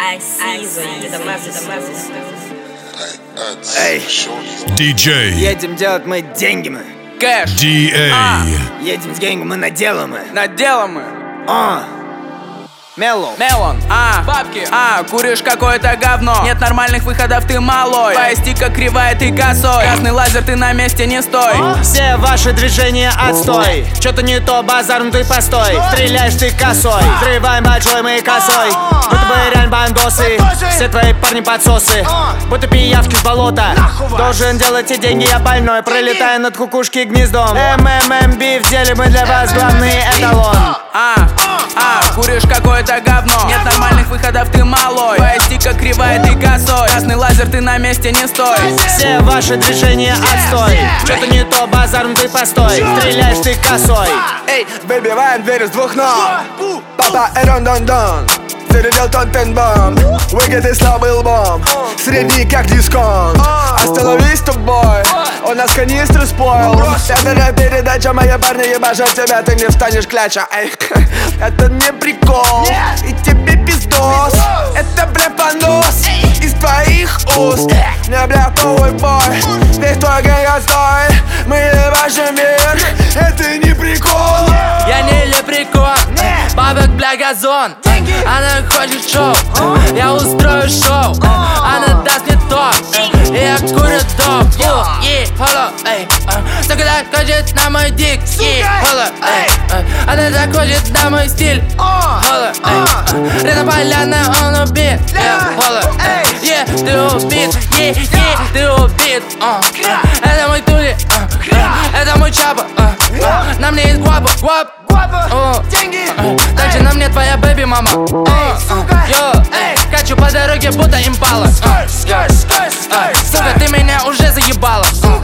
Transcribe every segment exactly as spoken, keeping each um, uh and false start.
Эй, диджей. едем делать мы деньги мы. Кэш. ди эй. А. Едем с деньги мы на дело мы. На дело мы. А. Меллоу. Мелон, а, бабки, а, куришь какое-то говно. Нет нормальных выходов, ты малой. Твоя стика кривая, ты косой. Красный лазер, ты на месте не стой. Все ваши движения отстой. Что-то не то, базар, ну ты постой. Стреляешь ты косой, взрываем большой мы косой. Будто бы реально бандосы, все твои парни подсосы. Будто пиявки с болота. Должен делать эти деньги, я больной. Пролетаю над кукушки гнездом. эм эм эм би в деле, мы для вас главный эталон. А, а, куришь какое-то говно. Нет нормальных выходов, ты малой. Твоя стика кривая, ты косой. Красный лазер, ты на месте не стой. Все ваши движения отстой. Что-то не то, базар, ну ты постой. Стреляешь ты косой. Эй, выбиваем дверь с двух ног. Папа эрон-дон-дон. Зарядил тон-тен-бом. Выгод и слабый лбом. Средний как дисконт. Остановись, тобой. Он нас канистру споил. Это передача, мои парни ебашат тебя. Ты не встанешь кляча. Эй, это не прикол. И тебе пиздос. Это бля понос из твоих уст. Не бля повой бой. Весь твой гэнг отстой. Мы ебашим мир. Это не прикол. Я не лепрекон, бабок, бля, газон. Она хочет шоу, я устрою шоу. Она даст мне топ, и я курю доп. И холо, эй, только так хочет на мой дик. И холо, эй, она так хочет на мой стиль. Холо, эй, рядом поляна, он убит. Холо, эй, ты убит, е, е, ты убит. Это мой тули, это мой чапа. На мне есть гуапа, гуап, деньги. Также на мне твоя бэби мама. Йо, качу по дороге, будто импала. Сука, ты меня уже заебала.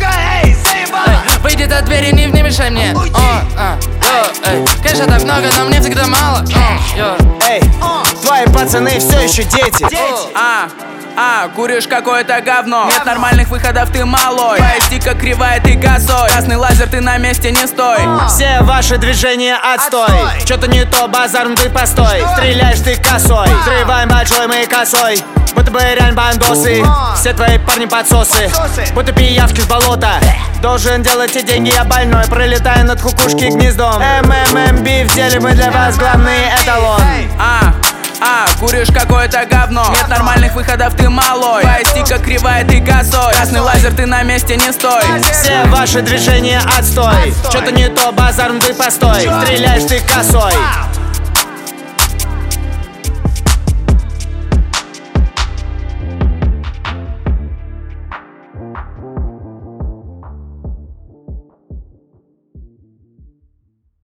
Выйди от двери, не, не мешай мне. Конечно, так много, но мне всегда мало. Эй, твои пацаны все еще дети. А, а, куришь какое-то говно. Нет нормальных выходов, ты малой. Твоя стика кривая, ты косой. Красный лазер, ты на месте не стой. Все ваши движения отстой. Что-то не то, базар, ну ты постой. Стреляешь ты косой, взрываем большой мы косой. Будто бы реально бандосы, все твои парни подсосы. Будто пиявки с болота. Должен делать эти деньги, я больной. Пролетаю над кукушки гнездом. эм эм эм би в деле, мы для вас главный эталон. А, а, куришь какое-то говно. Нет нормальных выходов, ты малой. Твоя стика кривая, ты косой. Красный лазер, ты на месте не стой. Все ваши движения отстой. Что-то не то, базар, ну ты постой. Стреляешь ты косой.